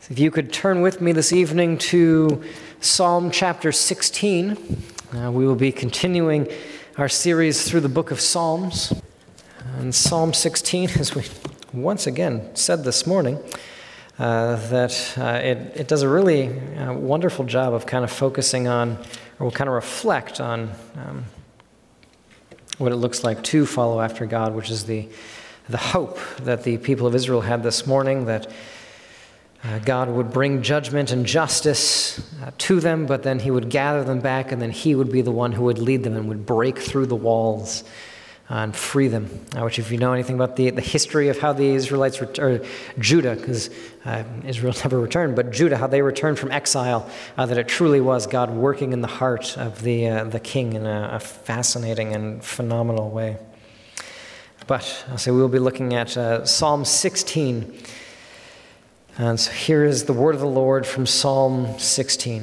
If you could turn with me this evening to Psalm chapter 16, we will be continuing our series through the book of Psalms. And Psalm 16, as we once again said this morning, it does a really wonderful job of kind of focusing on, or will kind of reflect on what it looks like to follow after God, which is the hope that the people of Israel had this morning, that God would bring judgment and justice to them, but then he would gather them back, and then he would be the one who would lead them and would break through the walls and free them. Which, if you know anything about the history of how the Israelites, or Judah, because Israel never returned, but Judah, how they returned from exile, that it truly was God working in the heart of the king in a fascinating and phenomenal way. But I'll say we will be looking at Psalm 16. And so here is the word of the Lord from Psalm 16.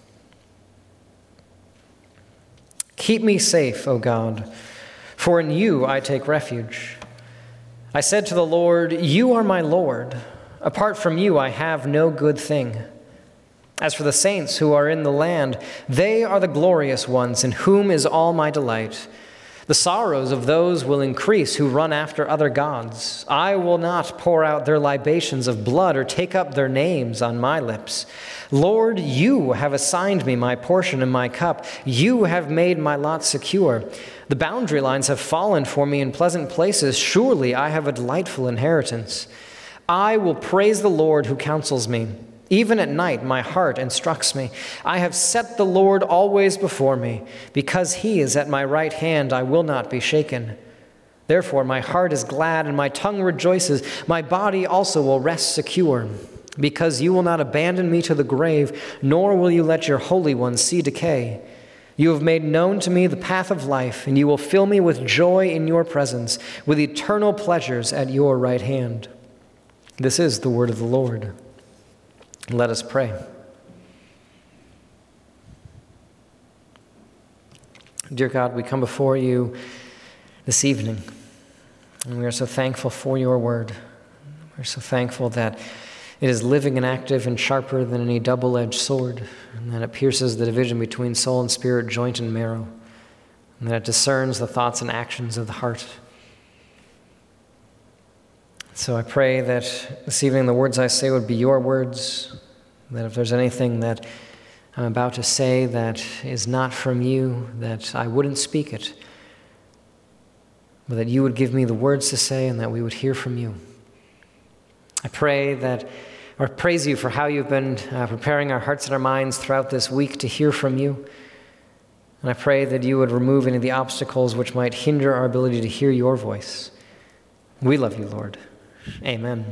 Keep me safe, O God, for in you I take refuge. I said to the Lord, you are my Lord. Apart from you I have no good thing. As for the saints who are in the land, they are the glorious ones in whom is all my delight. The sorrows of those will increase who run after other gods. I will not pour out their libations of blood or take up their names on my lips. Lord, you have assigned me my portion and my cup. You have made my lot secure. The boundary lines have fallen for me in pleasant places. Surely I have a delightful inheritance. I will praise the Lord who counsels me. Even at night, my heart instructs me. I have set the Lord always before me. Because he is at my right hand, I will not be shaken. Therefore, my heart is glad and my tongue rejoices. My body also will rest secure. Because you will not abandon me to the grave, nor will you let your Holy One see decay. You have made known to me the path of life, and you will fill me with joy in your presence, with eternal pleasures at your right hand. This is the word of the Lord. Let us pray. Dear God, we come before you this evening, and we are so thankful for your word. We're so thankful that it is living and active and sharper than any double-edged sword, and that it pierces the division between soul and spirit, joint and marrow, and that it discerns the thoughts and actions of the heart. So I pray that this evening the words I say would be your words, that if there's anything that I'm about to say that is not from you, that I wouldn't speak it, but that you would give me the words to say and that we would hear from you. I praise you for how you've been preparing our hearts and our minds throughout this week to hear from you. And I pray that you would remove any of the obstacles which might hinder our ability to hear your voice. We love you, Lord. Amen.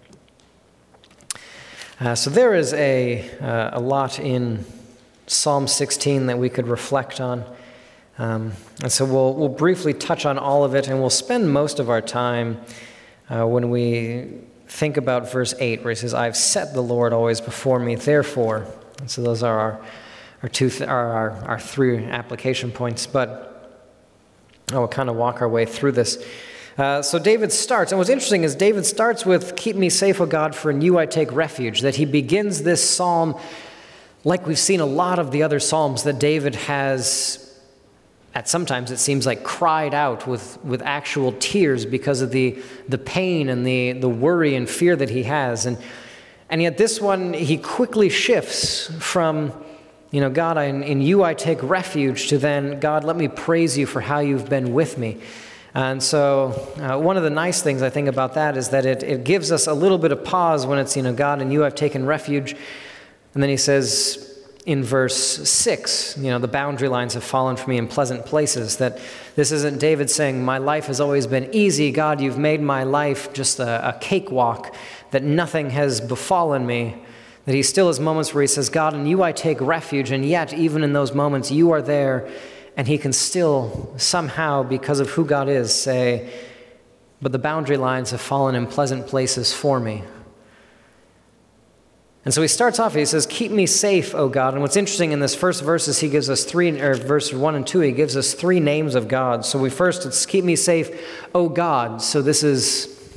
So there is a lot in Psalm 16 that we could reflect on. And so we'll briefly touch on all of it, and we'll spend most of our time when we think about verse 8, where he says, I've set the Lord always before me, therefore. And so those are our three application points, but we'll kind of walk our way through this. So David starts, and what's interesting is David starts with, keep me safe, O God, for in you I take refuge, that he begins this psalm like we've seen a lot of the other psalms that David has, at sometimes it seems like, cried out with actual tears because of the pain and the worry and fear that he has. And yet this one, he quickly shifts from, God, in you I take refuge, to then, God, let me praise you for how you've been with me. And so one of the nice things I think about that is that it gives us a little bit of pause when it's, God, in you I've taken refuge. And then he says in verse 6, the boundary lines have fallen for me in pleasant places. That this isn't David saying, my life has always been easy. God, you've made my life just a cakewalk, that nothing has befallen me. That he still has moments where he says, God, in you I take refuge. And yet, even in those moments, you are there. And he can still somehow, because of who God is, say, but the boundary lines have fallen in pleasant places for me. And so he starts off, he says, keep me safe, O God. And what's interesting in this first verse is he gives us verse 1 and 2, he gives us three names of God. So it's keep me safe, O God. So this is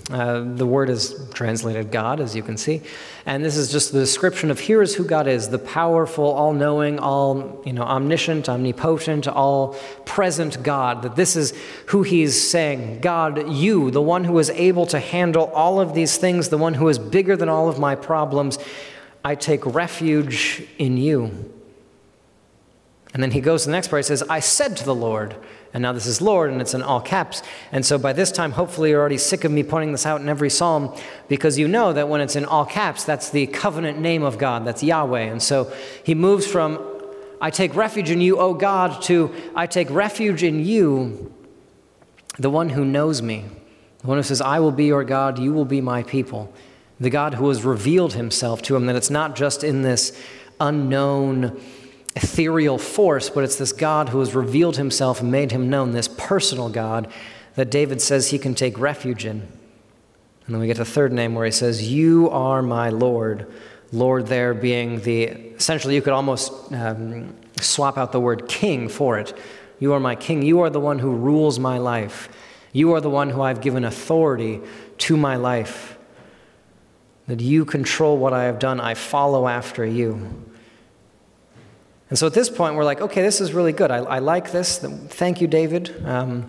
The word is translated God, as you can see. And this is just the description of here is who God is, the powerful, all-knowing, omniscient, omnipotent, all-present God. That this is who he's saying. God, you, the one who is able to handle all of these things, the one who is bigger than all of my problems, I take refuge in you. And then he goes to the next part, he says, I said to the Lord. And now this is Lord, and it's in all caps. And so by this time, hopefully you're already sick of me pointing this out in every psalm, because you know that when it's in all caps, that's the covenant name of God, that's Yahweh. And so he moves from, I take refuge in you, O God, to, I take refuge in you, the one who knows me. The one who says, I will be your God, you will be my people. The God who has revealed himself to him, that it's not just in this unknown ethereal force, but it's this God who has revealed himself and made him known, this personal God that David says he can take refuge in. And then we get the third name where he says, you are my Lord. Lord there being essentially you could almost swap out the word king for it. You are my king. You are the one who rules my life. You are the one who I've given authority to my life. That you control what I have done. I follow after you. And so at this point, we're like, okay, this is really good. I like this. Thank you, David. I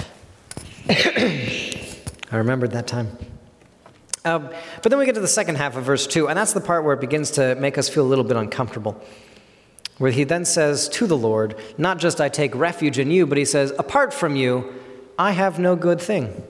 remembered that time. But then we get to the second half of verse 2, and that's the part where it begins to make us feel a little bit uncomfortable, where he then says to the Lord, not just I take refuge in you, but he says, apart from you, I have no good thing.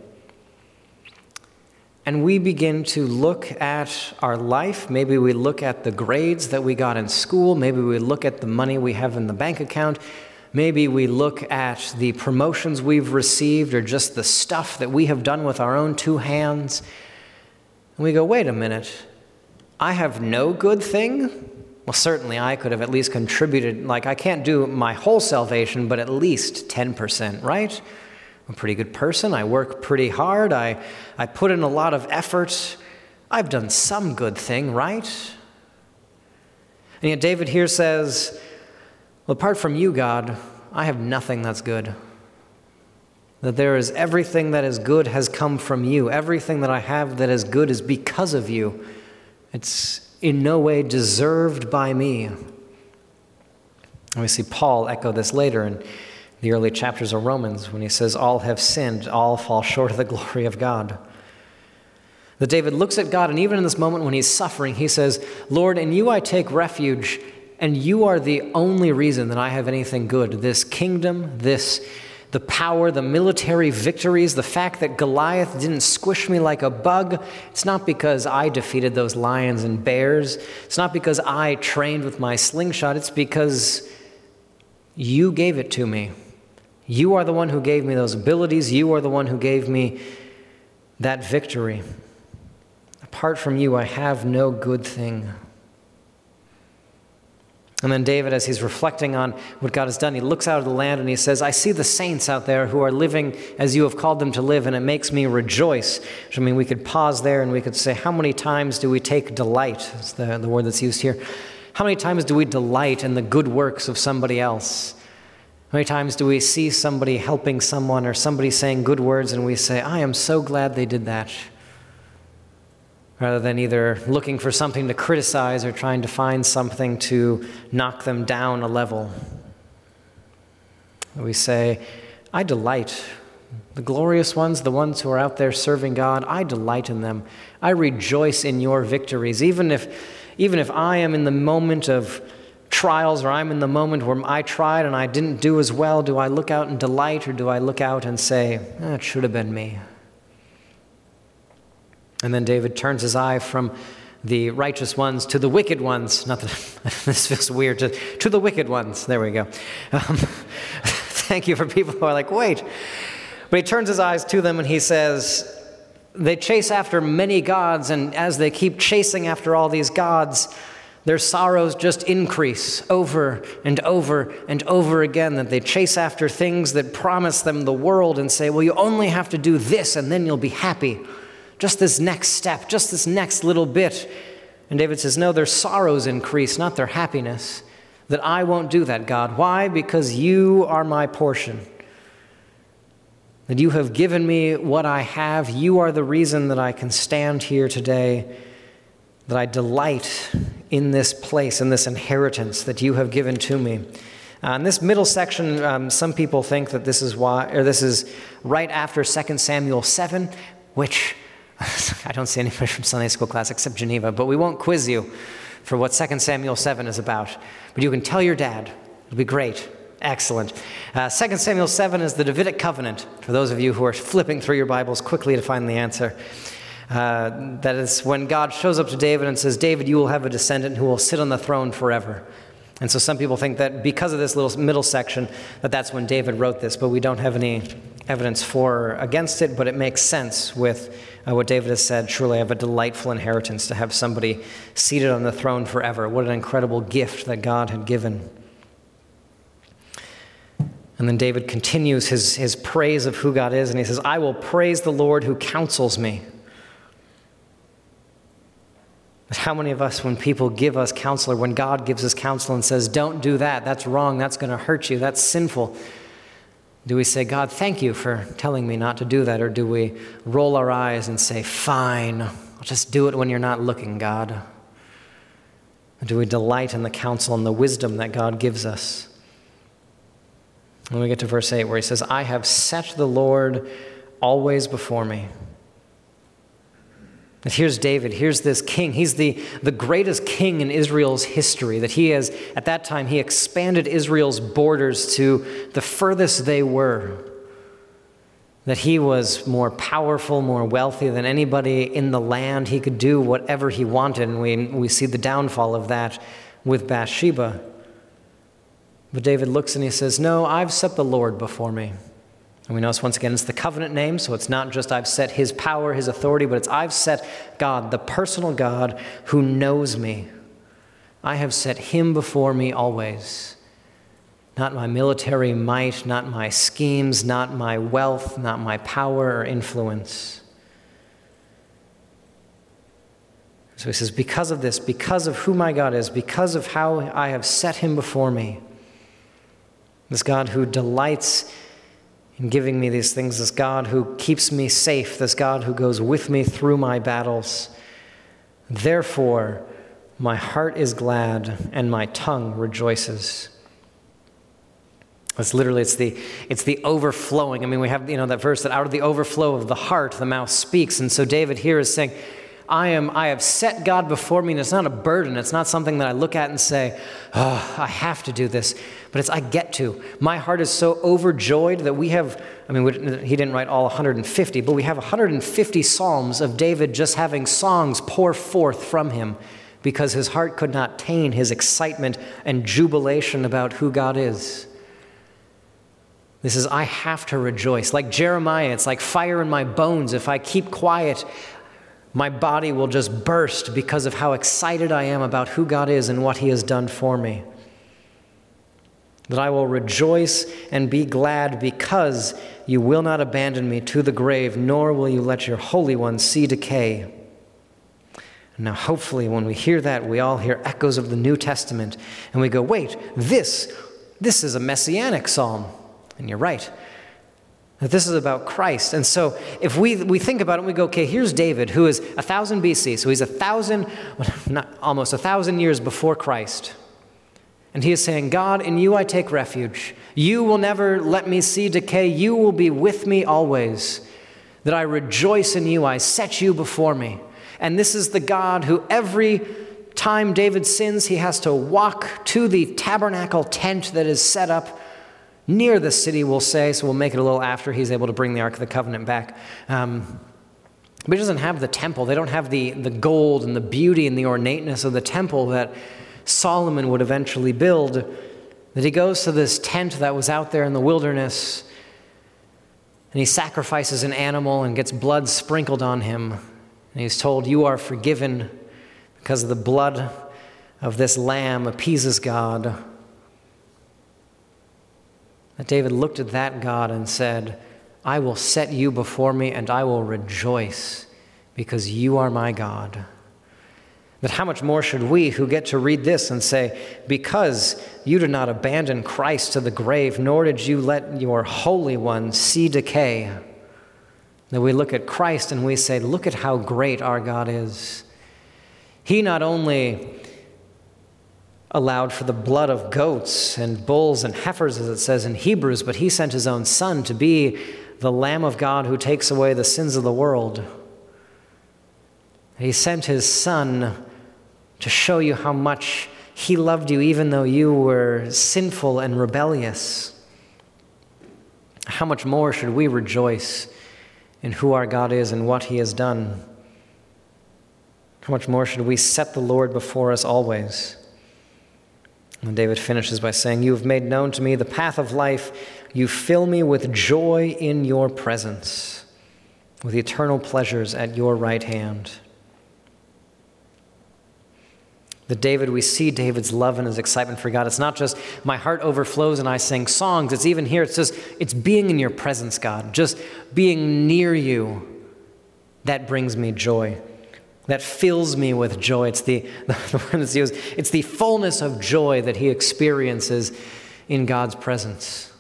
And we begin to look at our life. Maybe we look at the grades that we got in school. Maybe we look at the money we have in the bank account. Maybe we look at the promotions we've received or just the stuff that we have done with our own two hands. And we go, wait a minute. I have no good thing? Well, certainly I could have at least contributed. Like, I can't do my whole salvation, but at least 10%, right? I'm a pretty good person. I work pretty hard. I put in a lot of effort. I've done some good thing, right? And yet David here says, well, apart from you, God, I have nothing that's good. That there is everything that is good has come from you. Everything that I have that is good is because of you. It's in no way deserved by me. And we see Paul echo this later in the early chapters of Romans when he says, all have sinned, all fall short of the glory of God. That David looks at God, and even in this moment when he's suffering, he says, Lord, in you I take refuge, and you are the only reason that I have anything good. This kingdom, the power, the military victories, the fact that Goliath didn't squish me like a bug, it's not because I defeated those lions and bears. It's not because I trained with my slingshot. It's because you gave it to me. You are the one who gave me those abilities. You are the one who gave me that victory. Apart from you, I have no good thing. And then David, as he's reflecting on what God has done, he looks out of the land and he says, I see the saints out there who are living as you have called them to live, and it makes me rejoice. Which, I mean, we could pause there and we could say, how many times do we take delight? Is the word that's used here. How many times do we delight in the good works of somebody else? How many times do we see somebody helping someone or somebody saying good words and we say, I am so glad they did that? Rather than either looking for something to criticize or trying to find something to knock them down a level. We say, I delight. The glorious ones, the ones who are out there serving God, I delight in them. I rejoice in your victories. Even if I am in the moment of trials, or I'm in the moment where I tried and I didn't do as well, do I look out and delight, or do I look out and say, it should have been me? And then David turns his eye from the righteous ones to the wicked ones. Not that this feels weird, to the wicked ones. There we go. Thank you for people who are like, wait. But he turns his eyes to them and he says, they chase after many gods, and as they keep chasing after all these gods, their sorrows just increase over and over and over again, that they chase after things that promise them the world and say, well, you only have to do this and then you'll be happy. Just this next step, just this next little bit. And David says, no, their sorrows increase, not their happiness. That I won't do that, God. Why? Because you are my portion. that you have given me what I have. You are the reason that I can stand here today, that I delight in this place, in this inheritance that you have given to me. In this middle section, some people think that this is right after 2 Samuel 7, which I don't see anybody from Sunday school class except Geneva, but we won't quiz you for what 2 Samuel 7 is about. But you can tell your dad. It'll be great. Excellent. 2 Samuel 7 is the Davidic covenant, for those of you who are flipping through your Bibles quickly to find the answer. That is when God shows up to David and says, David, you will have a descendant who will sit on the throne forever. And so some people think that because of this little middle section, that's when David wrote this, but we don't have any evidence for or against it, but it makes sense with what David has said. Truly, I have a delightful inheritance to have somebody seated on the throne forever. What an incredible gift that God had given. And then David continues his praise of who God is, and he says, I will praise the Lord who counsels me. But how many of us, when people give us counsel, or when God gives us counsel and says, don't do that, that's wrong, that's going to hurt you, that's sinful, do we say, God, thank you for telling me not to do that? Or do we roll our eyes and say, fine, I'll just do it when you're not looking, God? Or do we delight in the counsel and the wisdom that God gives us? When we get to verse 8 where he says, I have set the Lord always before me. And here's David, here's this king. He's the greatest king in Israel's history. That he has, at that time, he expanded Israel's borders to the furthest they were. That he was more powerful, more wealthy than anybody in the land. He could do whatever he wanted, and we see the downfall of that with Bathsheba. But David looks and he says, no, I've set the Lord before me. And we notice once again, it's the covenant name, so it's not just I've set his power, his authority, but it's I've set God, the personal God who knows me. I have set him before me always. Not my military might, not my schemes, not my wealth, not my power or influence. So he says, because of this, because of who my God is, because of how I have set him before me, this God who delights in giving me these things, this God who keeps me safe, this God who goes with me through my battles. Therefore, my heart is glad and my tongue rejoices. It's literally, it's the overflowing. I mean, we have, that verse that out of the overflow of the heart, the mouth speaks. And so David here is saying, I have set God before me, and it's not a burden. It's not something that I look at and say, oh, I have to do this. But it's I get to. My heart is so overjoyed that we have, he didn't write all 150, but we have 150 psalms of David just having songs pour forth from him because his heart could not tame his excitement and jubilation about who God is. This is, I have to rejoice. Like Jeremiah, it's like fire in my bones. If I keep quiet, my body will just burst because of how excited I am about who God is and what he has done for me. That I will rejoice and be glad because you will not abandon me to the grave, nor will you let your Holy One see decay. Now, hopefully, when we hear that, we all hear echoes of the New Testament, and we go, wait, this is a messianic psalm. And you're right. That this is about Christ. And so if we think about it and we go, okay, here's David, who is 1000 BC. So he's almost 1,000 years before Christ. And he is saying, God, in you I take refuge. You will never let me see decay. You will be with me always. That I rejoice in you. I set you before me. And this is the God who every time David sins, he has to walk to the tabernacle tent that is set up near the city, we'll say, so we'll make it a little after he's able to bring the Ark of the Covenant back. But he doesn't have the temple. They don't have the gold and the beauty and the ornateness of the temple that Solomon would eventually build. That he goes to this tent that was out there in the wilderness, and he sacrifices an animal and gets blood sprinkled on him. And he's told, you are forgiven because the blood of this lamb appeases God. That David looked at that God and said, I will set you before me and I will rejoice because you are my God. That how much more should we who get to read this and say, because you did not abandon Christ to the grave, nor did you let your Holy One see decay, that we look at Christ and we say, look at how great our God is. He not only allowed for the blood of goats and bulls and heifers, as it says in Hebrews, but he sent his own Son to be the Lamb of God who takes away the sins of the world. He sent his Son to show you how much he loved you even though you were sinful and rebellious. How much more should we rejoice in who our God is and what he has done? How much more should we set the Lord before us always? And David finishes by saying, you have made known to me the path of life. You fill me with joy in your presence, with eternal pleasures at your right hand. We see David's love and his excitement for God. It's not just my heart overflows and I sing songs. It's even here, it's being in your presence, God. Just being near you, that brings me joy. That fills me with joy. It's the word that's used. It's the fullness of joy that he experiences in God's presence.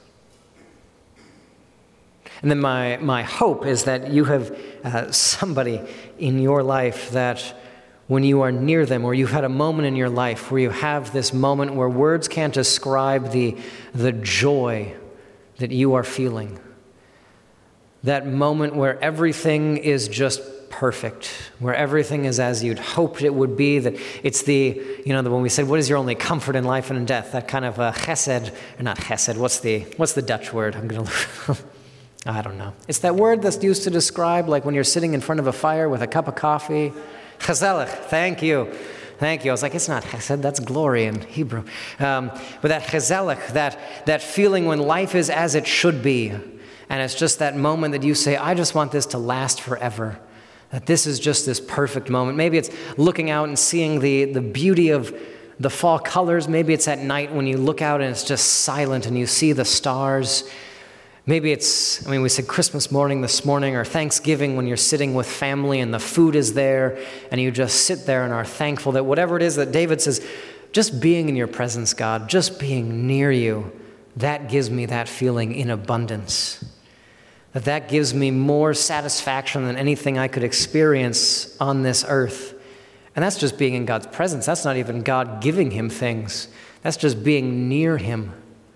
And then my hope is that you have somebody in your life that when you are near them, or you've had a moment in your life where you have this moment where words can't describe the joy that you are feeling. That moment where everything is just perfect, where everything is as you'd hoped it would be, that it's when we said, what is your only comfort in life and in death? That kind of chesed, or not chesed, what's the Dutch word? I don't know. It's that word that's used to describe like when you're sitting in front of a fire with a cup of coffee. Chazalech, thank you. I was like, it's not chesed, that's glory in Hebrew. But that chazalech, that feeling when life is as it should be, and it's just that moment that you say, I just want this to last forever. That this is just this perfect moment. Maybe it's looking out and seeing the beauty of the fall colors. Maybe it's at night when you look out and it's just silent and you see the stars. Maybe we said Christmas morning this morning, or Thanksgiving when you're sitting with family and the food is there and you just sit there and are thankful that whatever it is that David says, just being in your presence, God, just being near you, that gives me that feeling in abundance. That gives me more satisfaction than anything I could experience on this earth. And that's just being in God's presence. That's not even God giving him things. That's just being near him.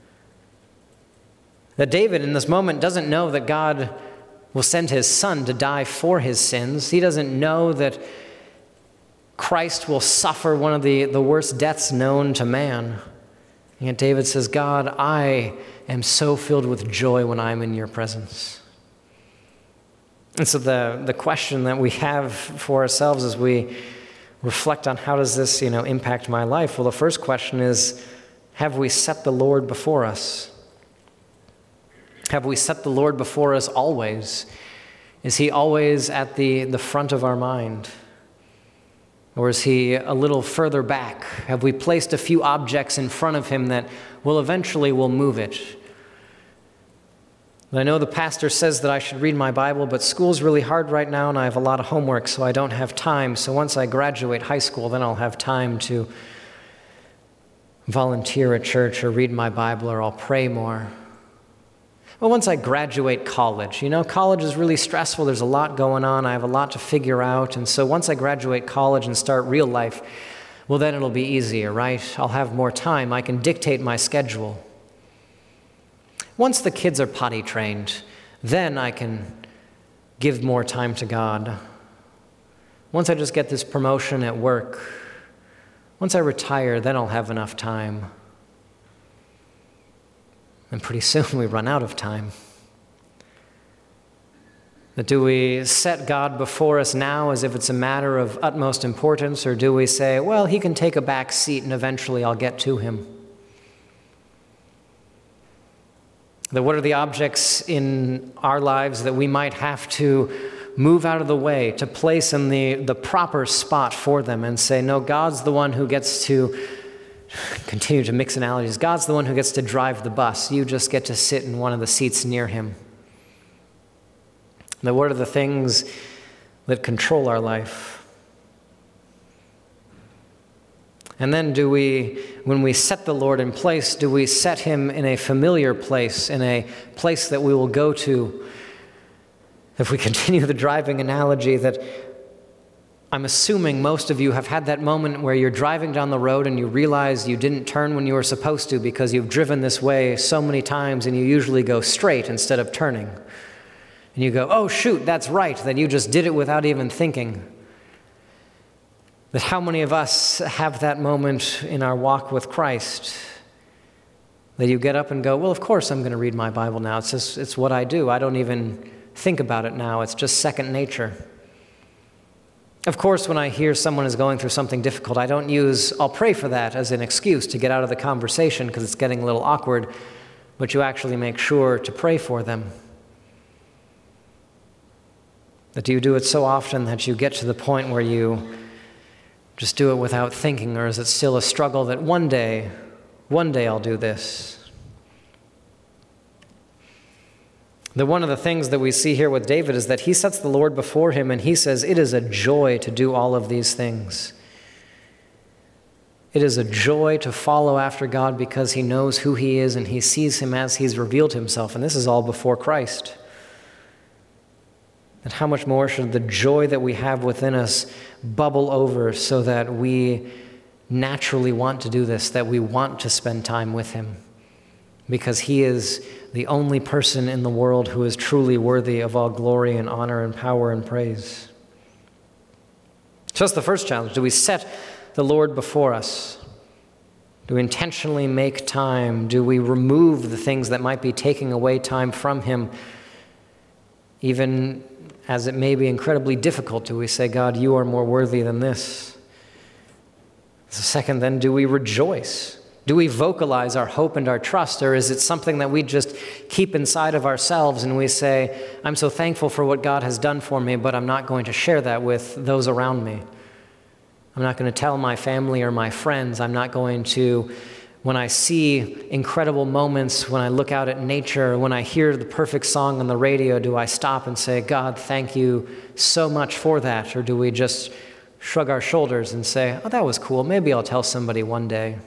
That David in this moment doesn't know that God will send his Son to die for his sins. He doesn't know that Christ will suffer one of the worst deaths known to man. And yet David says, God, I am so filled with joy when I'm in your presence. And so the question that we have for ourselves as we reflect on how does this, impact my life? Well, the first question is, have we set the Lord before us? Have we set the Lord before us always? Is he always at the front of our mind? Or is he a little further back? Have we placed a few objects in front of him that will eventually move it? I know the pastor says that I should read my Bible, but school's really hard right now and I have a lot of homework, so I don't have time. So once I graduate high school, then I'll have time to volunteer at church or read my Bible, or I'll pray more. Well, once I graduate college, college is really stressful. There's a lot going on. I have a lot to figure out. And so once I graduate college and start real life, well, then it'll be easier, right? I'll have more time. I can dictate my schedule. Once the kids are potty trained, then I can give more time to God. Once I just get this promotion at work, once I retire, then I'll have enough time. And pretty soon we run out of time. But do we set God before us now as if it's a matter of utmost importance, or do we say, well, he can take a back seat and eventually I'll get to him? That what are the objects in our lives that we might have to move out of the way, to place in the proper spot for them and say, no, God's the one who gets to continue to mix analogies. God's the one who gets to drive the bus. You just get to sit in one of the seats near him. Now, what are the things that control our life? And then when we set the Lord in place, do we set him in a familiar place, in a place that we will go to? If we continue the driving analogy, that I'm assuming most of you have had that moment where you're driving down the road and you realize you didn't turn when you were supposed to because you've driven this way so many times and you usually go straight instead of turning. And you go, oh shoot, that's right, that you just did it without even thinking. That how many of us have that moment in our walk with Christ, that you get up and go, well, of course I'm going to read my Bible now. It's what I do. I don't even think about it now. It's just second nature. Of course, when I hear someone is going through something difficult, I don't I'll pray for that as an excuse to get out of the conversation because it's getting a little awkward, but you actually make sure to pray for them. That you do it so often that you get to the point where you just do it without thinking, or is it still a struggle that one day I'll do this? One of the things that we see here with David is that he sets the Lord before him and he says, it is a joy to do all of these things. It is a joy to follow after God because he knows who he is and he sees him as he's revealed himself. And this is all before Christ. And how much more should the joy that we have within us bubble over so that we naturally want to do this, that we want to spend time with him, because he is the only person in the world who is truly worthy of all glory and honor and power and praise. So that's the first challenge. Do we set the Lord before us? Do we intentionally make time? Do we remove the things that might be taking away time from him? Even as it may be incredibly difficult, do we say, God, you are more worthy than this? The second, then, do we rejoice? Do we vocalize our hope and our trust, or is it something that we just keep inside of ourselves and we say, I'm so thankful for what God has done for me, but I'm not going to share that with those around me. I'm not going to tell my family or my friends. I'm not going to, when I see incredible moments, when I look out at nature, when I hear the perfect song on the radio, do I stop and say, God, thank you so much for that? Or do we just shrug our shoulders and say, oh, that was cool. Maybe I'll tell somebody one day.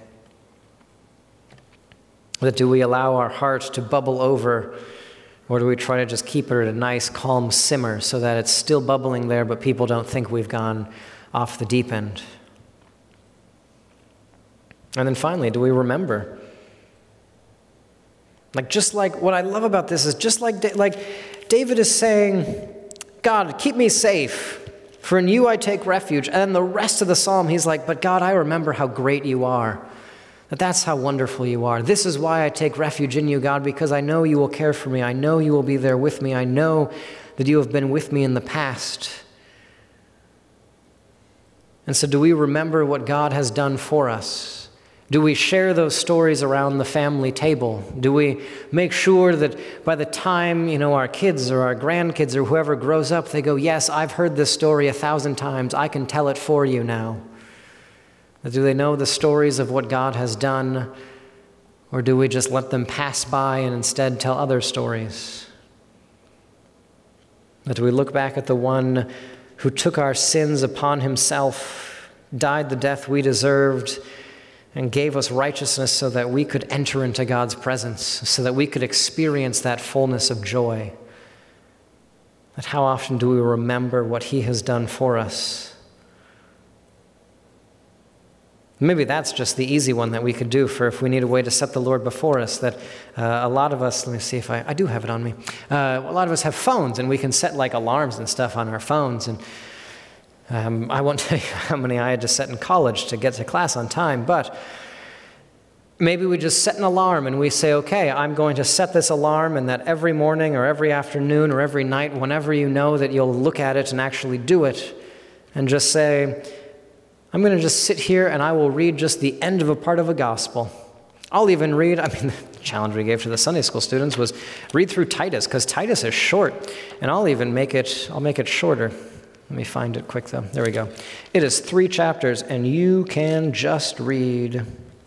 That do we allow our heart to bubble over, or do we try to just keep it at a nice, calm simmer so that it's still bubbling there, but people don't think we've gone off the deep end? And then finally, do we remember? Just like what I love about this is just like David is saying, God, keep me safe, for in you I take refuge. And then the rest of the psalm, he's like, but God, I remember how great you are. That's how wonderful you are. This is why I take refuge in you, God, because I know you will care for me. I know you will be there with me. I know that you have been with me in the past. And so do we remember what God has done for us? Do we share those stories around the family table? Do we make sure that by the time, our kids or our grandkids or whoever grows up, they go, yes, I've heard this story 1,000 times. I can tell it for you now. Do they know the stories of what God has done, or do we just let them pass by and instead tell other stories? Do we look back at the one who took our sins upon himself, died the death we deserved, and gave us righteousness so that we could enter into God's presence, so that we could experience that fullness of joy? That how often do we remember what he has done for us? Maybe that's just the easy one that we could do for if we need a way to set the Lord before us, that a lot of us, let me see if I do have it on me. A lot of us have phones, and we can set alarms and stuff on our phones. And I won't tell you how many I had to set in college to get to class on time, but maybe we just set an alarm and we say, okay, I'm going to set this alarm, and that every morning or every afternoon or every night, whenever you know that you'll look at it and actually do it, and just say, I'm going to just sit here and I will read just the end of a part of a gospel. I'll even read, the challenge we gave to the Sunday school students was read through Titus, because Titus is short, and I'll make it shorter. Let me find it quick though. There we go. It is 3 chapters, and you can just read,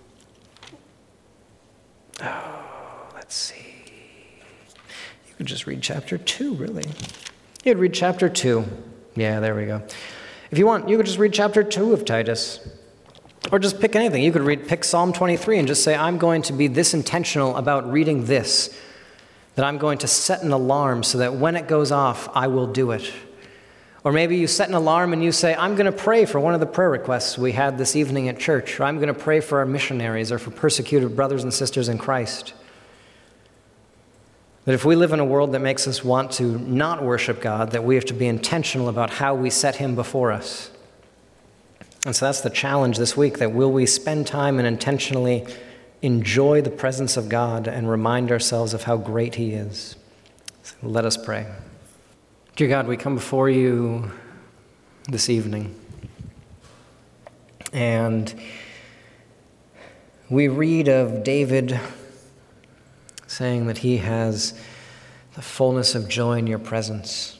let's see. You could just read chapter 2, really. You'd read chapter 2. Yeah, there we go. If you want, you could just read chapter 2 of Titus. Or just pick anything. You could pick Psalm 23 and just say, I'm going to be this intentional about reading this, that I'm going to set an alarm so that when it goes off, I will do it. Or maybe you set an alarm and you say, I'm going to pray for one of the prayer requests we had this evening at church, or I'm going to pray for our missionaries or for persecuted brothers and sisters in Christ. That if we live in a world that makes us want to not worship God, that we have to be intentional about how we set him before us. And so that's the challenge this week, that will we spend time and intentionally enjoy the presence of God and remind ourselves of how great he is. So let us pray. Dear God, we come before you this evening, and we read of David saying that he has the fullness of joy in your presence.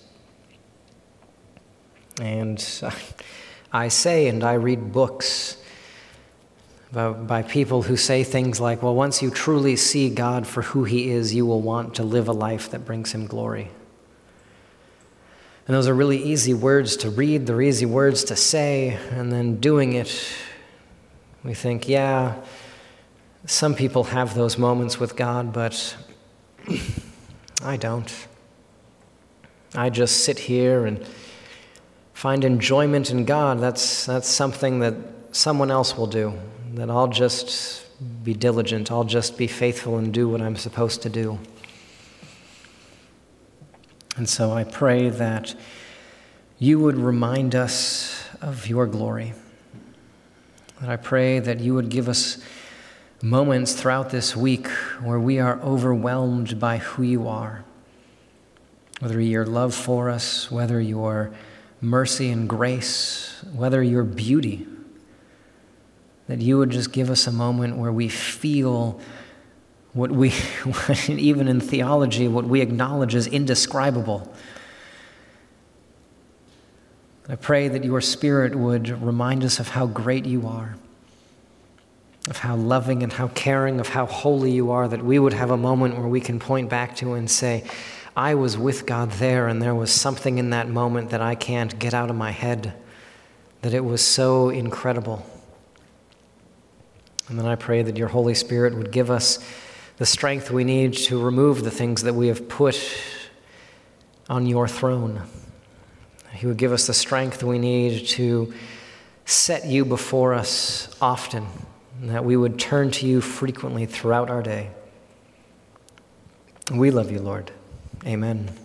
And I say, and I read books by people who say things like, well, once you truly see God for who he is, you will want to live a life that brings him glory. And those are really easy words to read, they're easy words to say, and then doing it, we think, yeah, some people have those moments with God, but I don't. I just sit here and find enjoyment in God. That's something that someone else will do, that I'll just be diligent, I'll just be faithful and do what I'm supposed to do. And so I pray that you would remind us of your glory. And I pray that you would give us moments throughout this week where we are overwhelmed by who you are. Whether your love for us, whether your mercy and grace, whether your beauty. That you would just give us a moment where we feel what we, even in theology, what we acknowledge is indescribable. I pray that your Spirit would remind us of how great you are, of how loving and how caring, of how holy you are, that we would have a moment where we can point back to and say, I was with God there, and there was something in that moment that I can't get out of my head, that it was so incredible. And then I pray that your Holy Spirit would give us the strength we need to remove the things that we have put on your throne. He would give us the strength we need to set you before us often, and that we would turn to you frequently throughout our day. We love you, Lord. Amen.